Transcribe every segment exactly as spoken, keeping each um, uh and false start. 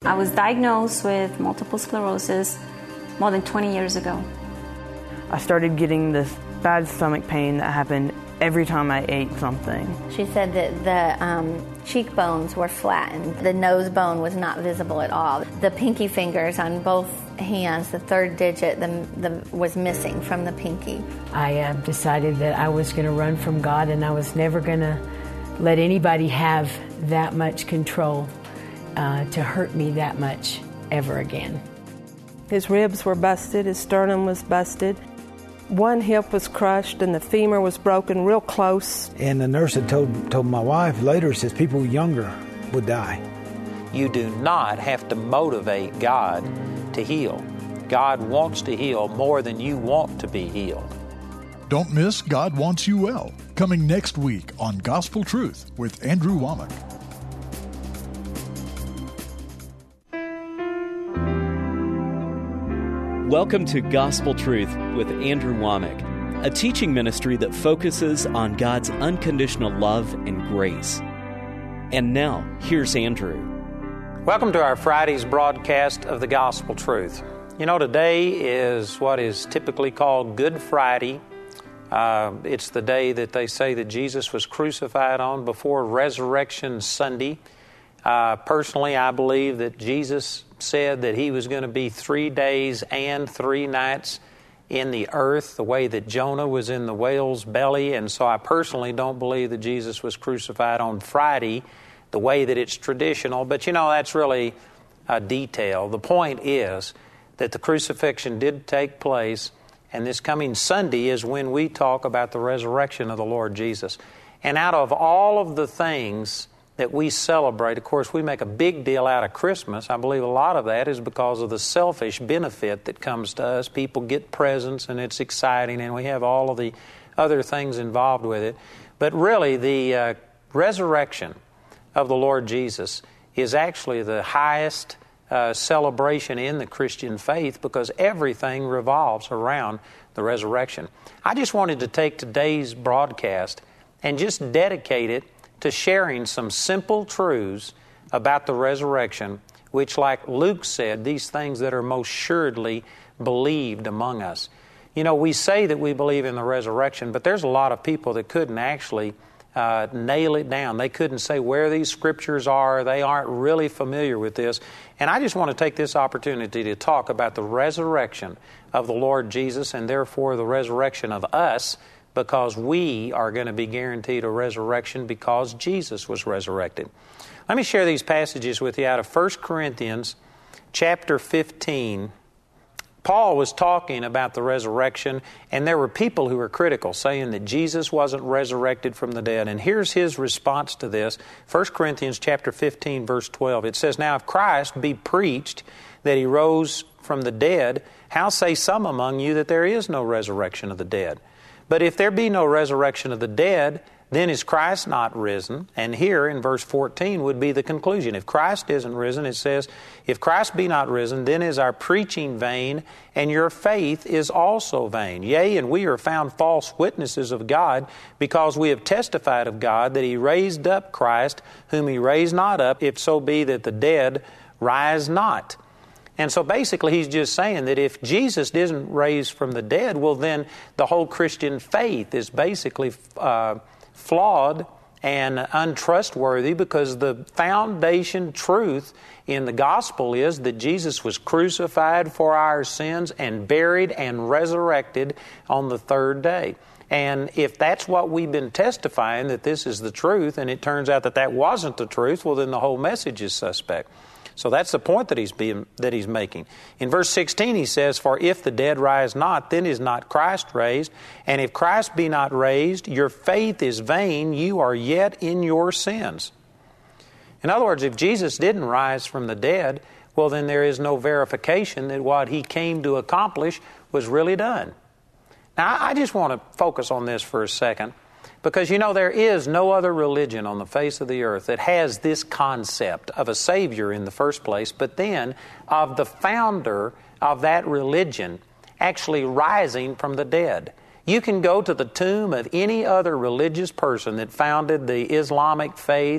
I was diagnosed with multiple sclerosis more than twenty years ago. I started getting this bad stomach pain that happened every time I ate something. She said that the um, cheekbones were flattened. The nose bone was not visible at all. The pinky fingers on both hands, the third digit the, the, was missing from the pinky. I uh, decided that I was going to run from God, and I was never going to let anybody have that much control uh, to hurt me that much ever again. His ribs were busted, his sternum was busted. One hip was crushed and the femur was broken real close. And the nurse had told, told my wife later, says people younger would die. You do not have to motivate God to heal. God wants to heal more than you want to be healed. Don't miss God Wants You Well, coming next week on Gospel Truth with Andrew Wommack. Welcome to Gospel Truth with Andrew Wommack, a teaching ministry that focuses on God's unconditional love and grace. And now, here's Andrew. Welcome to our Friday's broadcast of the Gospel Truth. You know, today is what is typically called Good Friday. Uh, it's the day that they say that Jesus was crucified on before Resurrection Sunday. Uh, personally, I believe that Jesus said that he was going to be three days and three nights in the earth, the way that Jonah was in the whale's belly. And so I personally don't believe that Jesus was crucified on Friday, the way that it's traditional. But, you know, that's really a detail. The point is that the crucifixion did take place, and this coming Sunday is when we talk about the resurrection of the Lord Jesus. And out of all of the things that we celebrate, of course, we make a big deal out of Christmas. I believe a lot of that is because of the selfish benefit that comes to us. People get presents, and it's exciting, and we have all of the other things involved with it. But really, the uh, resurrection of the Lord Jesus is actually the highest uh, celebration in the Christian faith, because everything revolves around the resurrection. I just wanted to take today's broadcast and just dedicate it to sharing some simple truths about the resurrection, which, like Luke said, these things that are most assuredly believed among us. You know, we say that we believe in the resurrection, but there's a lot of people that couldn't actually uh, nail it down. They couldn't say where these scriptures are. They aren't really familiar with this. And I just want to take this opportunity to talk about the resurrection of the Lord Jesus, and therefore the resurrection of us, because we are going to be guaranteed a resurrection because Jesus was resurrected. Let me share these passages with you out of First Corinthians chapter fifteen. Paul was talking about the resurrection, and there were people who were critical, saying that Jesus wasn't resurrected from the dead. And here's his response to this. First Corinthians chapter fifteen, verse twelve. It says, "Now if Christ be preached that he rose from the dead, how say some among you that there is no resurrection of the dead? But if there be no resurrection of the dead, then is Christ not risen?" And here in verse fourteen would be the conclusion. If Christ isn't risen, it says, "If Christ be not risen, then is our preaching vain, and your faith is also vain. Yea, and we are found false witnesses of God, because we have testified of God that he raised up Christ, whom he raised not up, if so be that the dead rise not." And so basically he's just saying that if Jesus isn't raised from the dead, well then the whole Christian faith is basically uh, flawed and untrustworthy, because the foundation truth in the gospel is that Jesus was crucified for our sins and buried and resurrected on the third day. And if that's what we've been testifying, that this is the truth, and it turns out that that wasn't the truth, well then the whole message is suspect. So that's the point that he's being, that he's making. In verse sixteen he says, "For if the dead rise not, then is not Christ raised. And if Christ be not raised, your faith is vain, you are yet in your sins." In other words, if Jesus didn't rise from the dead, well then there is no verification that what he came to accomplish was really done. Now I just want to focus on this for a second, because, you know, there is no other religion on the face of the earth that has this concept of a Savior in the first place, but then of the founder of that religion actually rising from the dead. You can go to the tomb of any other religious person that founded the Islamic faith,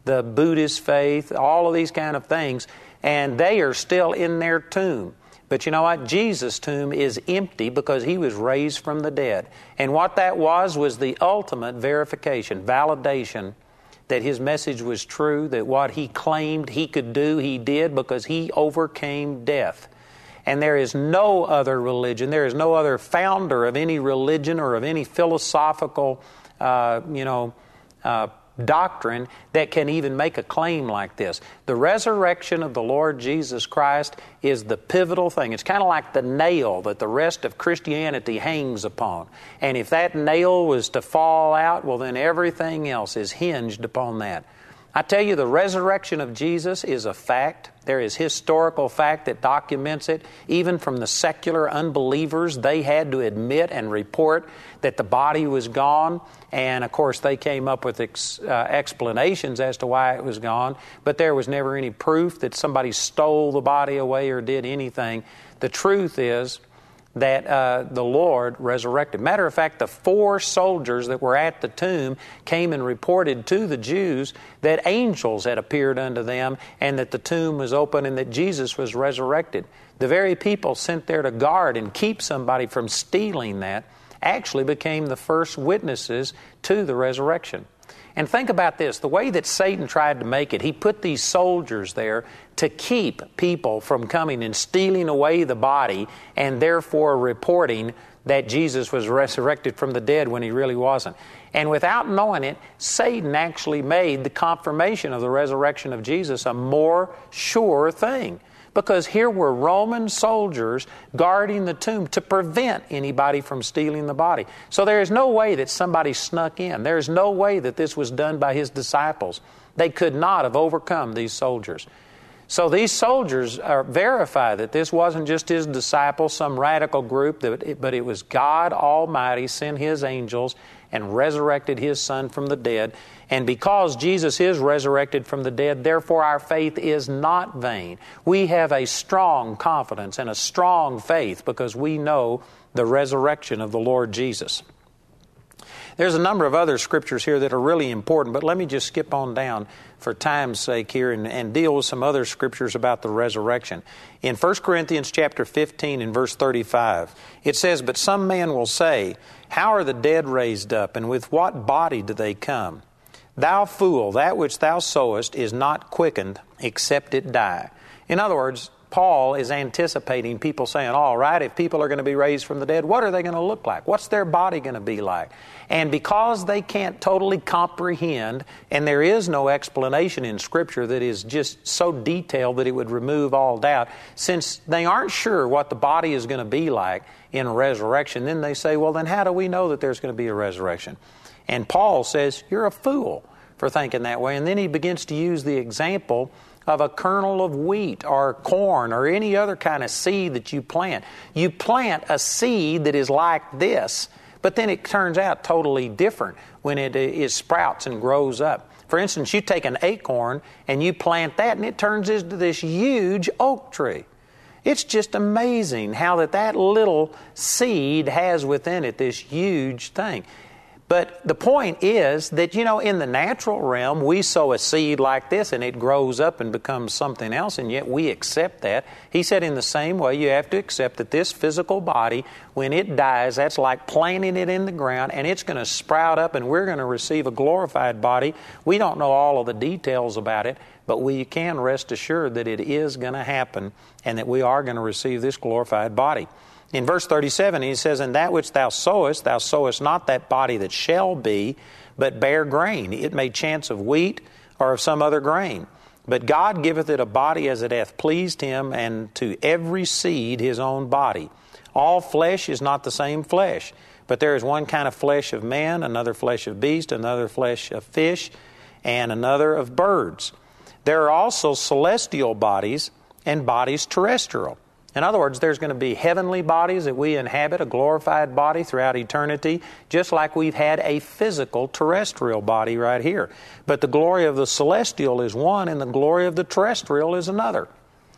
the Buddhist faith, all of these kind of things, and they are still in their tomb. But you know what? Jesus' tomb is empty because He was raised from the dead. And what that was was the ultimate verification, validation that His message was true, that what He claimed He could do, He did because He overcame death. And there is no other religion, there is no other founder of any religion or of any philosophical, uh, you know, uh, doctrine that can even make a claim like this. The resurrection of the Lord Jesus Christ is the pivotal thing. It's kind of like the nail that the rest of Christianity hangs upon. And if that nail was to fall out, well, then everything else is hinged upon that. I tell you, the resurrection of Jesus is a fact. There is historical fact that documents it. Even from the secular unbelievers, they had to admit and report that the body was gone. And, of course, they came up with ex, uh, explanations as to why it was gone. But there was never any proof that somebody stole the body away or did anything. The truth is that uh, the Lord resurrected. Matter of fact, the four soldiers that were at the tomb came and reported to the Jews that angels had appeared unto them and that the tomb was open and that Jesus was resurrected. The very people sent there to guard and keep somebody from stealing that actually became the first witnesses to the resurrection. And think about this, the way that Satan tried to make it, he put these soldiers there to keep people from coming and stealing away the body and therefore reporting that Jesus was resurrected from the dead when He really wasn't. And without knowing it, Satan actually made the confirmation of the resurrection of Jesus a more sure thing. Because here were Roman soldiers guarding the tomb to prevent anybody from stealing the body. So there is no way that somebody snuck in. There is no way that this was done by His disciples. They could not have overcome these soldiers. So these soldiers are, verify that this wasn't just His disciples, some radical group, but it was God Almighty sent His angels and resurrected His Son from the dead. And because Jesus is resurrected from the dead, therefore our faith is not vain. We have a strong confidence and a strong faith because we know the resurrection of the Lord Jesus. There's a number of other scriptures here that are really important, but let me just skip on down for time's sake here and, and deal with some other scriptures about the resurrection. In First Corinthians chapter fifteen and verse thirty-five, it says, "But some man will say, How are the dead raised up, and with what body do they come? Thou fool, that which thou sowest is not quickened, except it die." In other words, Paul is anticipating people saying, all right, if people are going to be raised from the dead, what are they going to look like? What's their body going to be like? And because they can't totally comprehend, and there is no explanation in Scripture that is just so detailed that it would remove all doubt, since they aren't sure what the body is going to be like in a resurrection, then they say, well, then how do we know that there's going to be a resurrection? And Paul says, you're a fool for thinking that way. And then he begins to use the example of a kernel of wheat or corn or any other kind of seed that you plant. You plant a seed that is like this, but then it turns out totally different when it is sprouts and grows up. For instance, you take an acorn and you plant that and it turns into this huge oak tree. It's just amazing how that, that little seed has within it this huge thing. But the point is that, you know, in the natural realm, we sow a seed like this and it grows up and becomes something else, and yet we accept that. He said in the same way, you have to accept that this physical body, when it dies, that's like planting it in the ground, and it's going to sprout up and we're going to receive a glorified body. We don't know all of the details about it, but we can rest assured that it is going to happen and that we are going to receive this glorified body. In verse thirty-seven, he says, "And that which thou sowest, thou sowest not that body that shall be, but bare grain. It may chance of wheat or of some other grain. But God giveth it a body as it hath pleased Him, and to every seed his own body. All flesh is not the same flesh, but there is one kind of flesh of man, another flesh of beast, another flesh of fish, and another of birds. There are also celestial bodies and bodies terrestrial." In other words, there's going to be heavenly bodies that we inhabit, a glorified body throughout eternity, just like we've had a physical terrestrial body right here. But the glory of the celestial is one, and the glory of the terrestrial is another.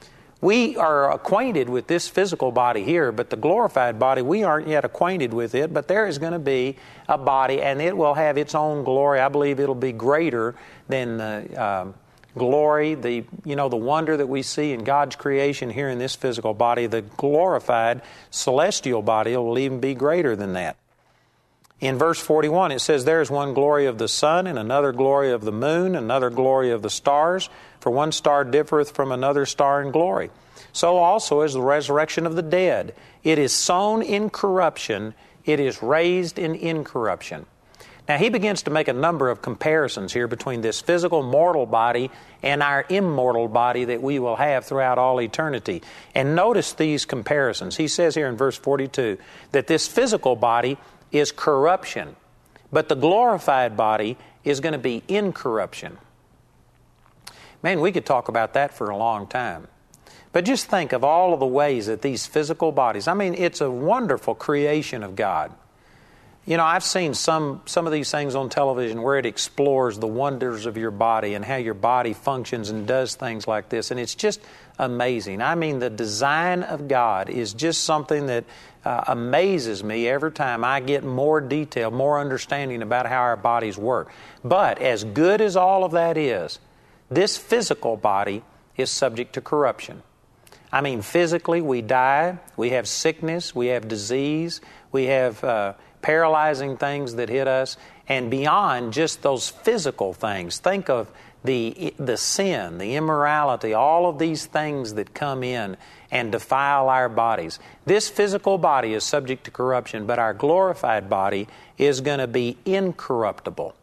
We are acquainted with this physical body here, but the glorified body, we aren't yet acquainted with it, but there is going to be a body, and it will have its own glory. I believe it'll be greater than the um, glory, the you know, the wonder that we see in God's creation here in this physical body. The glorified celestial body will even be greater than that. In verse forty-one, it says, "There is one glory of the sun, and another glory of the moon, another glory of the stars. For one star differeth from another star in glory. So also is the resurrection of the dead. It is sown in corruption, it is raised in incorruption." Now he begins to make a number of comparisons here between this physical mortal body and our immortal body that we will have throughout all eternity. And notice these comparisons. He says here in verse forty-two that this physical body is corruption, but the glorified body is going to be incorruption. Man, we could talk about that for a long time. But just think of all of the ways that these physical bodies, I mean, it's a wonderful creation of God. You know, I've seen some, some of these things on television where it explores the wonders of your body and how your body functions and does things like this. And it's just amazing. I mean, the design of God is just something that uh, amazes me every time I get more detail, more understanding about how our bodies work. But as good as all of that is, this physical body is subject to corruption. I mean, physically we die, we have sickness, we have disease, we have uh, paralyzing things that hit us, and beyond just those physical things, think of the the sin, the immorality, all of these things that come in and defile our bodies. This physical body is subject to corruption, but our glorified body is going to be incorruptible.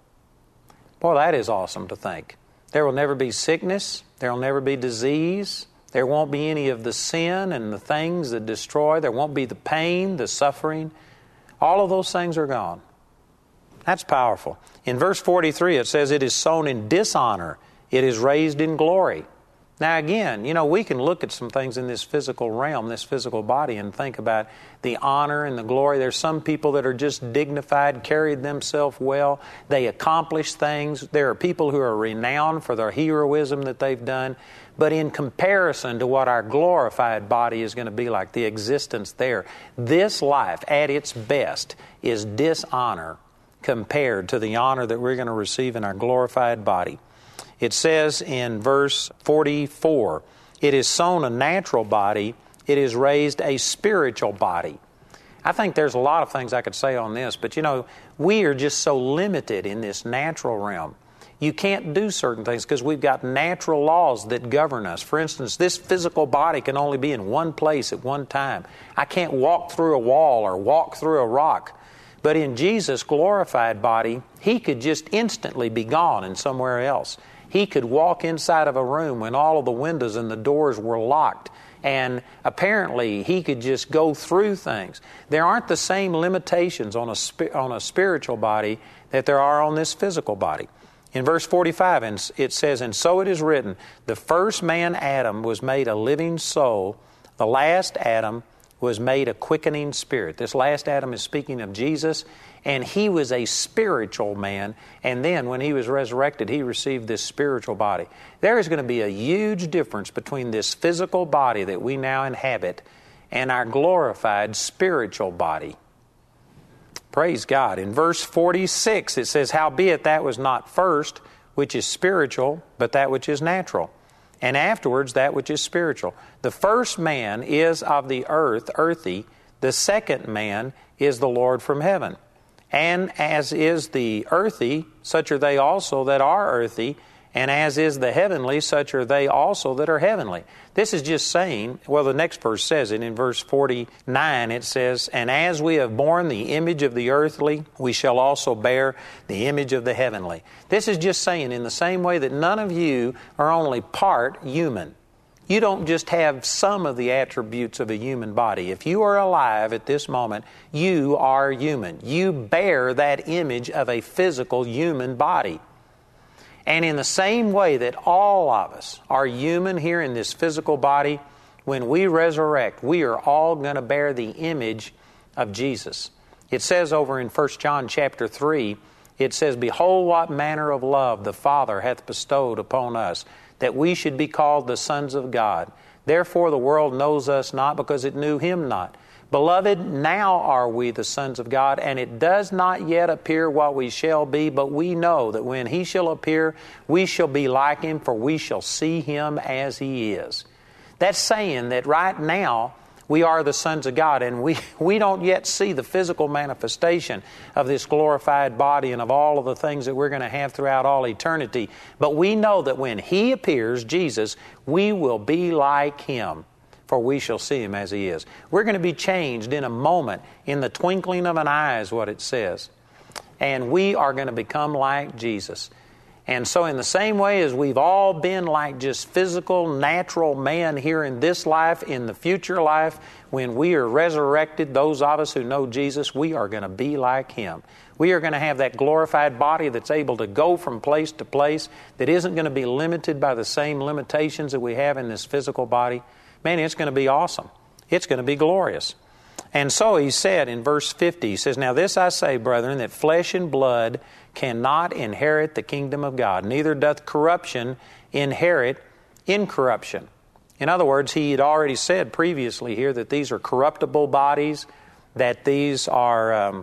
Boy, that is awesome to think. There will never be sickness, there will never be disease, there won't be any of the sin and the things that destroy, there won't be the pain, the suffering. All of those things are gone. That's powerful. In verse forty-three it says, "It is sown in dishonor, it is raised in glory." Now again, you know, we can look at some things in this physical realm, this physical body, and think about the honor and the glory. There's some people that are just dignified, carried themselves well. They accomplish things. There are people who are renowned for their heroism that they've done. But in comparison to what our glorified body is going to be like, the existence there, this life at its best is dishonor compared to the honor that we're going to receive in our glorified body. It says in verse forty-four, "It is sown a natural body, it is raised a spiritual body." I think there's a lot of things I could say on this, but you know, we are just so limited in this natural realm. You can't do certain things because we've got natural laws that govern us. For instance, this physical body can only be in one place at one time. I can't walk through a wall or walk through a rock. But in Jesus' glorified body, He could just instantly be gone and somewhere else. He could walk inside of a room when all of the windows and the doors were locked, and apparently He could just go through things. There aren't the same limitations on a, on a spiritual body that there are on this physical body. In verse forty-five, it says, "And so it is written, the first man Adam was made a living soul, the last Adam was made a quickening spirit." This last Adam is speaking of Jesus, and he was a spiritual man, and then when he was resurrected, he received this spiritual body. There is going to be a huge difference between this physical body that we now inhabit and our glorified spiritual body. Praise God. In verse forty-six, it says, "Howbeit that was not first, which is spiritual, but that which is natural. And afterwards that which is spiritual. The first man is of the earth, earthy. The second man is the Lord from heaven. And as is the earthy, such are they also that are earthy. And as is the heavenly, such are they also that are heavenly." This is just saying, well, the next verse says it. In verse forty-nine it says, "And as we have borne the image of the earthly, we shall also bear the image of the heavenly." This is just saying in the same way that none of you are only part human. You don't just have some of the attributes of a human body. If you are alive at this moment, you are human. You bear that image of a physical human body. And in the same way that all of us are human here in this physical body, when we resurrect, we are all going to bear the image of Jesus. It says over in First John chapter three, it says, "Behold what manner of love the Father hath bestowed upon us, that we should be called the sons of God. Therefore the world knows us not, because it knew Him not. Beloved, now are we the sons of God, and it does not yet appear what we shall be, but we know that when He shall appear, we shall be like Him, for we shall see Him as He is. That's saying that right now we are the sons of God, and we, we don't yet see the physical manifestation of this glorified body and of all of the things that we're going to have throughout all eternity. But we know that when He appears, Jesus, we will be like Him, for we shall see Him as He is. We're going to be changed in a moment, in the twinkling of an eye is what it says. And we are going to become like Jesus. And so in the same way as we've all been like just physical, natural man here in this life, in the future life, when we are resurrected, those of us who know Jesus, we are going to be like Him. We are going to have that glorified body that's able to go from place to place, that isn't going to be limited by the same limitations that we have in this physical body. Man, it's going to be awesome. It's going to be glorious. And so He said in verse fifty, He says, Now this I say, brethren, that flesh and blood cannot inherit the kingdom of God, neither doth corruption inherit incorruption. In other words, He had already said previously here that these are corruptible bodies, that these are um,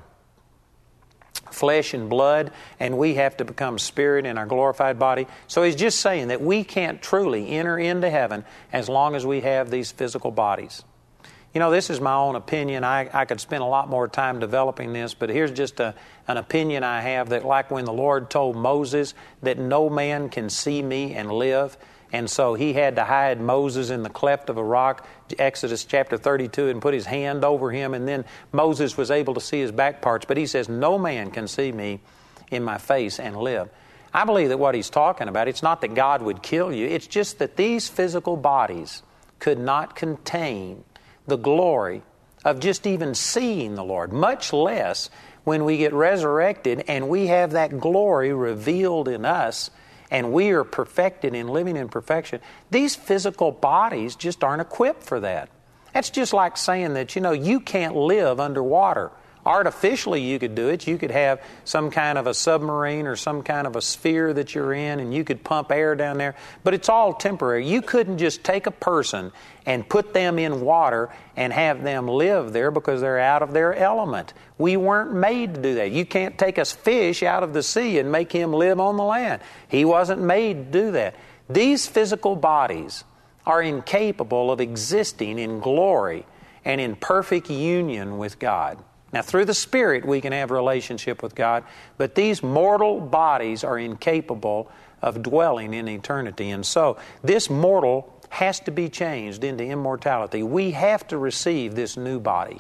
flesh and blood, and we have to become spirit in our glorified body. So He's just saying that we can't truly enter into heaven as long as we have these physical bodies. You know, this is my own opinion. I, I could spend a lot more time developing this, but here's just a, an opinion I have, that like when the Lord told Moses that no man can see me and live, and so He had to hide Moses in the cleft of a rock, Exodus chapter thirty-two, and put His hand over him, and then Moses was able to see his back parts. But He says, no man can see me in my face and live. I believe that what He's talking about, it's not that God would kill you, it's just that these physical bodies could not contain the glory of just even seeing the Lord, much less when we get resurrected and we have that glory revealed in us, and we are perfected in living in perfection. These physical bodies just aren't equipped for that. That's just like saying that, you know, you can't live underwater. Artificially you could do it. You could have some kind of a submarine or some kind of a sphere that you're in, and you could pump air down there, but it's all temporary. You couldn't just take a person and put them in water and have them live there, because they're out of their element. We weren't made to do that. You can't take a fish out of the sea and make him live on the land. He wasn't made to do that. These physical bodies are incapable of existing in glory and in perfect union with God. Now, through the Spirit, we can have a relationship with God, but these mortal bodies are incapable of dwelling in eternity. And so, this mortal has to be changed into immortality. We have to receive this new body.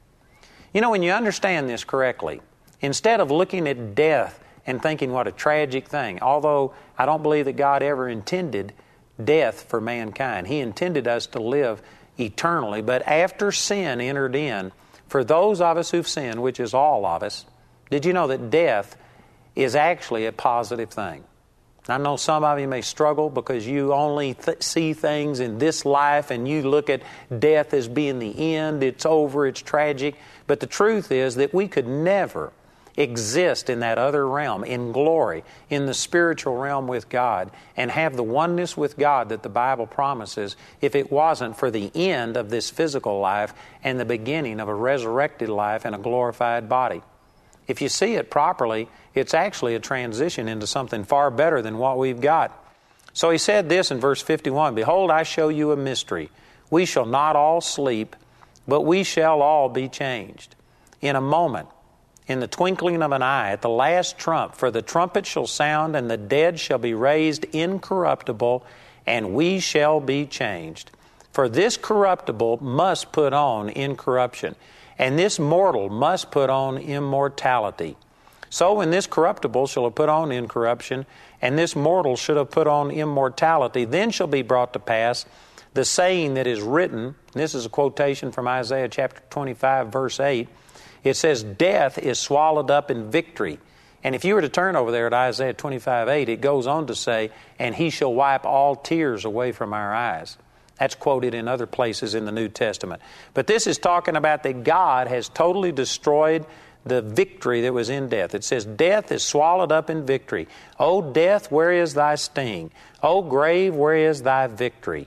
You know, when you understand this correctly, instead of looking at death and thinking what a tragic thing, although I don't believe that God ever intended death for mankind. He intended us to live eternally, but after sin entered in, for those of us who've sinned, which is all of us, did you know that death is actually a positive thing? I know some of you may struggle because you only th- see things in this life and you look at death as being the end, it's over, it's tragic. But the truth is that we could never exist in that other realm, in glory, in the spiritual realm with God, and have the oneness with God that the Bible promises if it wasn't for the end of this physical life and the beginning of a resurrected life and a glorified body. If you see it properly, it's actually a transition into something far better than what we've got. So He said this in verse fifty-one, Behold, I show you a mystery. We shall not all sleep, but we shall all be changed. In a moment, in the twinkling of an eye, at the last trump, for the trumpet shall sound, and the dead shall be raised incorruptible, and we shall be changed. For this corruptible must put on incorruption, and this mortal must put on immortality. So when this corruptible shall have put on incorruption, and this mortal should have put on immortality, then shall be brought to pass the saying that is written. This is a quotation from Isaiah chapter twenty-five, verse eight. It says, Death is swallowed up in victory. And if you were to turn over there at Isaiah twenty-five, eight, it goes on to say, And He shall wipe all tears away from our eyes. That's quoted in other places in the New Testament. But this is talking about that God has totally destroyed the victory that was in death. It says, Death is swallowed up in victory. O death, where is thy sting? O grave, where is thy victory?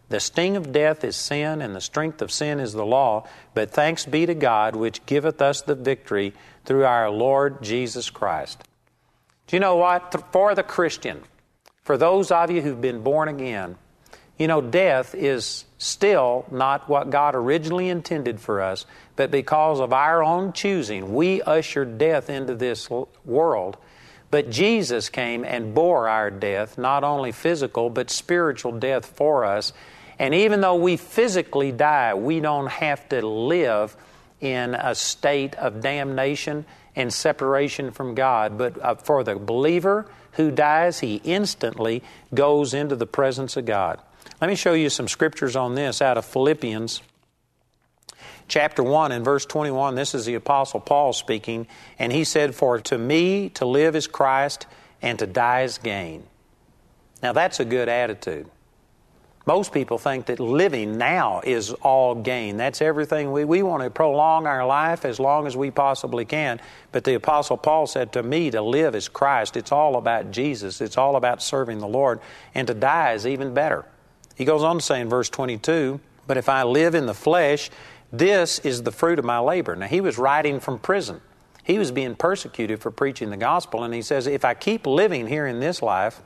The sting of death is sin, and the strength of sin is the law. But thanks be to God, which giveth us the victory through our Lord Jesus Christ. Do you know what? For the Christian, for those of you who've been born again, you know, death is still not what God originally intended for us, but because of our own choosing, we ushered death into this world. But Jesus came and bore our death, not only physical, but spiritual death for us. And even though we physically die, we don't have to live in a state of damnation and separation from God. But for the believer who dies, he instantly goes into the presence of God. Let me show you some scriptures on this out of Philippians chapter one and verse twenty-one. This is the Apostle Paul speaking, and he said, "For to me to live is Christ, and to die is gain." Now that's a good attitude. Most people think that living now is all gain. That's everything. We, we want to prolong our life as long as we possibly can. But the Apostle Paul said, to me, to live is Christ. It's all about Jesus. It's all about serving the Lord. And to die is even better. He goes on to say in verse twenty-two, "But if I live in the flesh, this is the fruit of my labor." Now, he was writing from prison. He was being persecuted for preaching the gospel. And he says, if I keep living here in this life,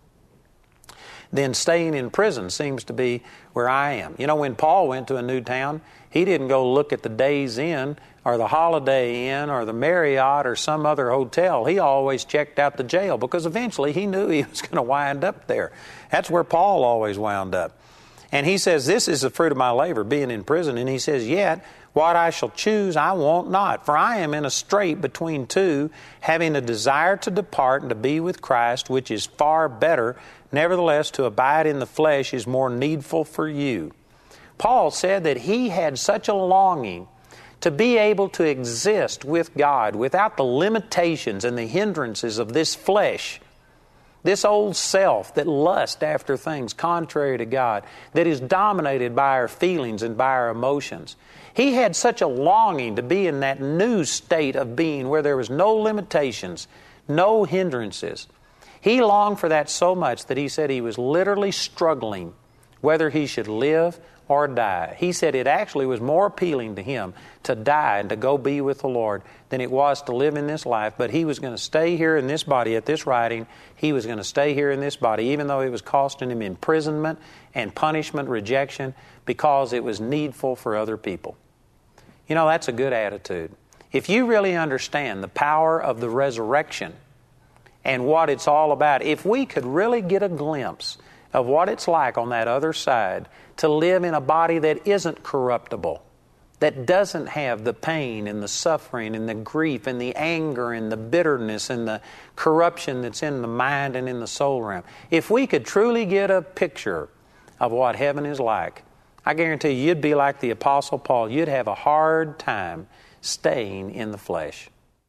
then staying in prison seems to be where I am. You know, when Paul went to a new town, he didn't go look at the Days Inn or the Holiday Inn or the Marriott or some other hotel. He always checked out the jail because eventually he knew he was going to wind up there. That's where Paul always wound up. And he says, this is the fruit of my labor, being in prison. And he says, yet what I shall choose I want not. For I am in a strait between two, having a desire to depart and to be with Christ, which is far better. Nevertheless, to abide in the flesh is more needful for you. Paul said that he had such a longing to be able to exist with God without the limitations and the hindrances of this flesh, this old self that lusts after things contrary to God, that is dominated by our feelings and by our emotions. He had such a longing to be in that new state of being where there was no limitations, no hindrances. He longed for that so much that he said he was literally struggling whether he should live or die. He said it actually was more appealing to him to die and to go be with the Lord than it was to live in this life. But he was going to stay here in this body at this writing. He was going to stay here in this body, even though it was costing him imprisonment and punishment, rejection, because it was needful for other people. You know, that's a good attitude. If you really understand the power of the resurrection and what it's all about, if we could really get a glimpse of what it's like on that other side to live in a body that isn't corruptible, that doesn't have the pain and the suffering and the grief and the anger and the bitterness and the corruption that's in the mind and in the soul realm. If we could truly get a picture of what heaven is like, I guarantee you, you'd be like the Apostle Paul. You'd have a hard time staying in the flesh.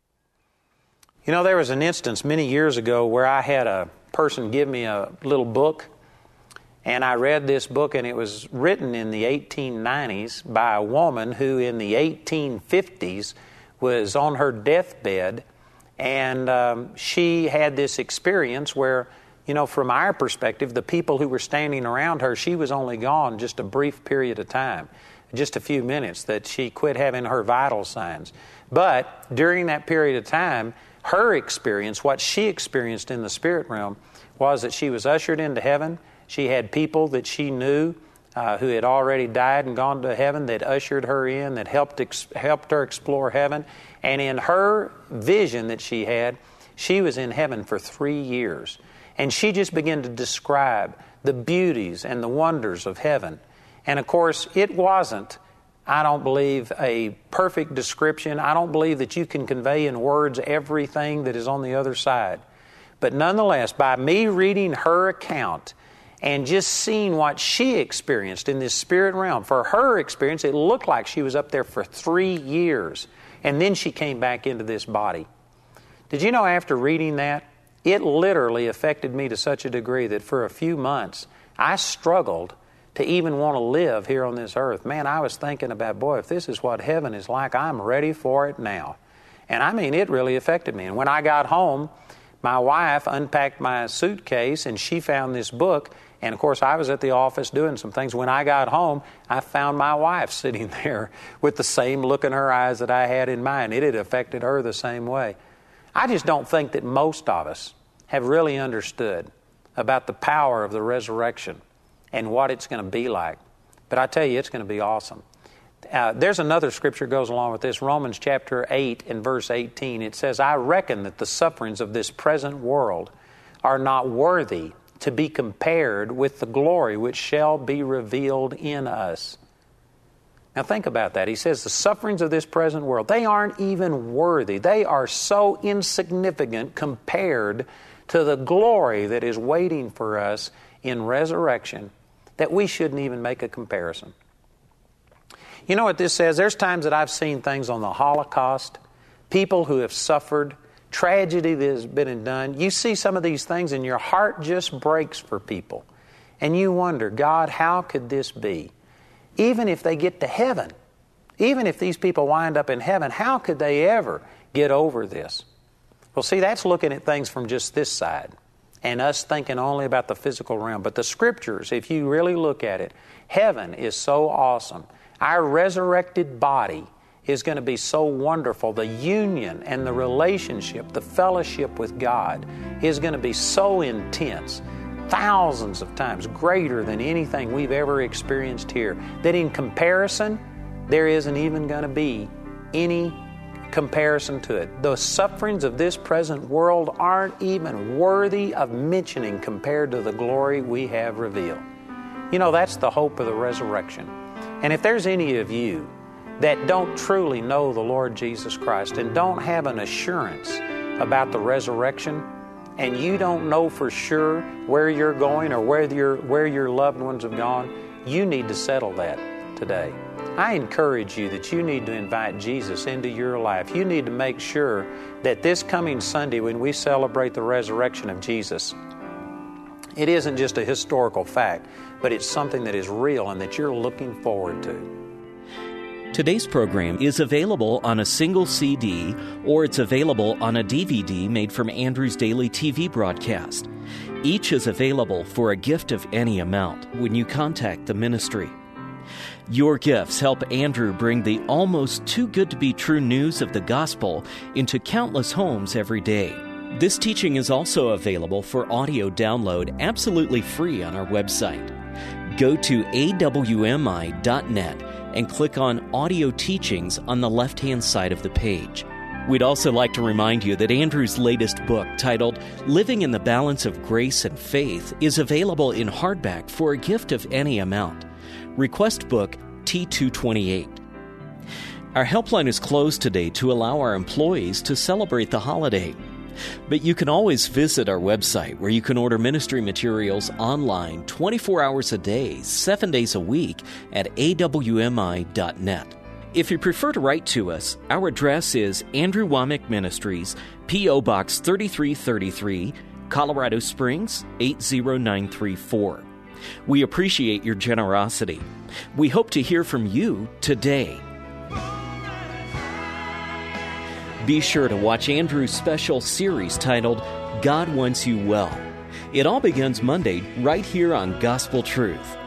You know, there was an instance many years ago where I had a person give me a little book, and I read this book, and it was written in the eighteen nineties by a woman who in the eighteen fifties was on her deathbed, and um, she had this experience where, you know, from our perspective, the people who were standing around her, she was only gone just a brief period of time, just a few minutes that she quit having her vital signs. But during that period of time, her experience, what she experienced in the spirit realm, was that she was ushered into heaven. She had people that she knew uh, who had already died and gone to heaven that ushered her in, that helped ex- helped her explore heaven. And in her vision that she had, she was in heaven for three years. And she just began to describe the beauties and the wonders of heaven. And of course, it wasn't, I don't believe, a perfect description. I don't believe that you can convey in words everything that is on the other side. But nonetheless, by me reading her account and just seeing what she experienced in this spirit realm, for her experience, it looked like she was up there for three years. And then she came back into this body. Did you know after reading that, it literally affected me to such a degree that for a few months, I struggled to even want to live here on this earth. Man, I was thinking about, boy, if this is what heaven is like, I'm ready for it now. And I mean, it really affected me. And when I got home, My wife unpacked my suitcase and she found this book. And of course, I was at the office doing some things. When I got home, I found my wife sitting there with the same look in her eyes that I had in mine. It had affected her the same way. I just don't think that most of us have really understood about the power of the resurrection and what it's going to be like. But I tell you, it's going to be awesome. Uh, there's another scripture goes along with this, Romans chapter eight and verse eighteen. It says, I reckon that the sufferings of this present world are not worthy to be compared with the glory which shall be revealed in us. Now think about that. He says the sufferings of this present world, they aren't even worthy. They are so insignificant compared to the glory that is waiting for us in resurrection that we shouldn't even make a comparison. You know what this says? There's times that I've seen things on the Holocaust, people who have suffered, tragedy that has been done. You see some of these things and your heart just breaks for people. And you wonder, God, how could this be? Even if they get to heaven, even if these people wind up in heaven, how could they ever get over this? Well, see, that's looking at things from just this side and us thinking only about the physical realm. But the Scriptures, if you really look at it, heaven is so awesome. Our resurrected body is going to be so wonderful. The union and the relationship, the fellowship with God is going to be so intense, thousands of times greater than anything we've ever experienced here, that in comparison, there isn't even going to be any comparison to it. The sufferings of this present world aren't even worthy of mentioning compared to the glory we have revealed. You know, that's the hope of the resurrection. And if there's any of you that don't truly know the Lord Jesus Christ and don't have an assurance about the resurrection, and you don't know for sure where you're going or where your, where your loved ones have gone, you need to settle that today. I encourage you that you need to invite Jesus into your life. You need to make sure that this coming Sunday, when we celebrate the resurrection of Jesus, it isn't just a historical fact, but it's something that is real and that you're looking forward to. Today's program is available on a single C D, or it's available on a D V D made from Andrew's daily T V broadcast. Each is available for a gift of any amount when you contact the ministry. Your gifts help Andrew bring the almost too good to be true news of the gospel into countless homes every day. This teaching is also available for audio download absolutely free on our website. Go to A W M I dot net and click on Audio Teachings on the left-hand side of the page. We'd also like to remind you that Andrew's latest book, titled Living in the Balance of Grace and Faith, is available in hardback for a gift of any amount. Request book T two twenty-eight. Our helpline is closed today to allow our employees to celebrate the holiday. But you can always visit our website, where you can order ministry materials online twenty-four hours a day, seven days a week at A W M I dot net. If you prefer to write to us, our address is Andrew Wommack Ministries, P O Box thirty-three thirty-three, Colorado Springs eight zero nine three four. We appreciate your generosity. We hope to hear from you today. Be sure to watch Andrew's special series titled God Wants You Well. It all begins Monday right here on Gospel Truth.